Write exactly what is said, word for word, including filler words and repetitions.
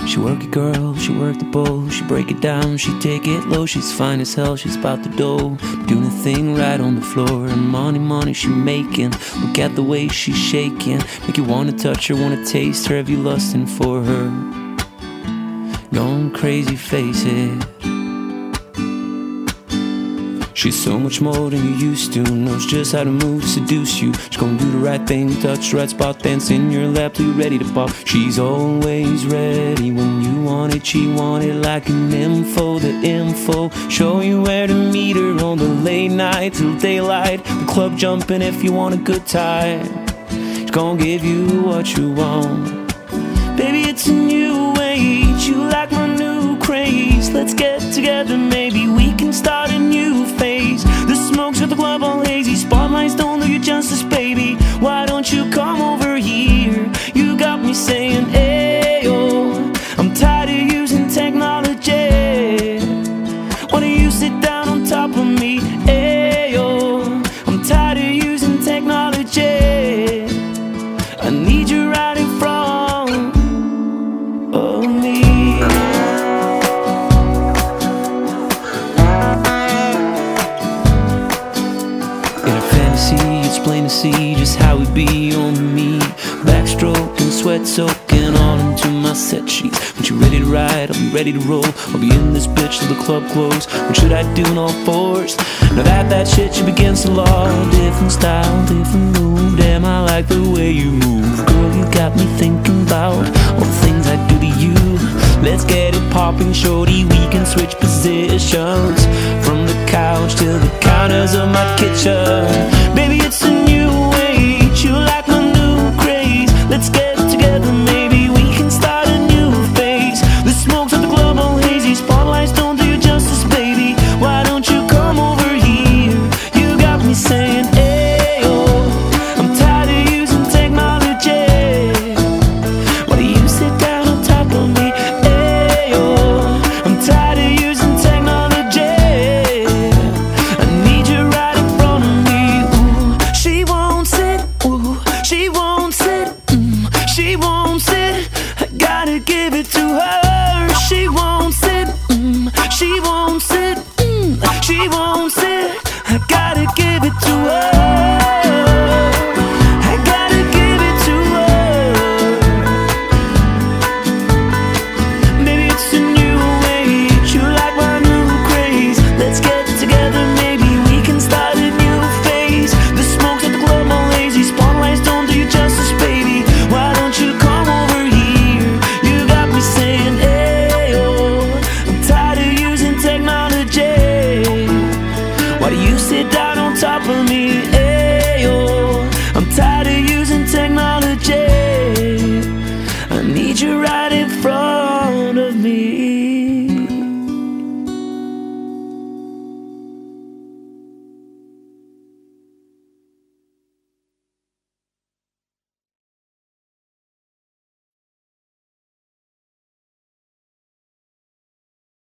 She work it, girl, she work the bowl. She break it down, she take it low. She's fine as hell, she's about the dough, doing the thing right on the floor. And money, money she making. Look at the way she's shaking, make you wanna touch her, wanna taste her. Have you lusting for her? Going crazy, face it. She's so much more than you used to. Knows just how to move to seduce you. She's gonna do the right thing, touch the right spot, dance in your lap till you're ready to pop. She's always ready when you want it. She want it like an info, the info. Show you where to meet her on the late night till daylight. The club jumping if you want a good time. She's gonna give you what you want. Baby, it's a new age. You like my new craze. Let's get together, maybe we can start a new phase. The smoke's got the club all hazy. Spotlights don't do you justice, baby. Why don't you come over here? You got me saying, ayo. I'm tired of using technology. Why don't you sit down on top of me? Ayo. I'm tired of using technology. I need you right in front of me. In a fantasy, it's plain to see just how we be on me. Backstroking, sweat soaking all into my set sheets. When you're ready to ride, I'll be ready to roll. I'll be in this bitch till the club close. What should I do in all fours? Now that that shit should be against the law. Different style, different move. Damn, I like the way you move. Girl, you got me thinking about all the things I do to you. Let's get it popping, shorty. We can switch positions from the couch to the counters of my kitchen. Baby, it's a new age. You like my new craze. Let's get together, maybe we can start a new phase. The smoke's at the club all hazy. Spotlights don't do you justice, baby. Why don't you come over here? You got me saying, ayo. I'm tired of using technology. Why do you sit down on top of me? Ayo. I'm tired of using technology. I need you right in front of me. Ooh, she won't sit. Ooh, she won't sit. Mm, she won't sit. I gotta give it to her. She won't sit. Mm, she won't sit. Mm, she won't sit. I gotta give it to her.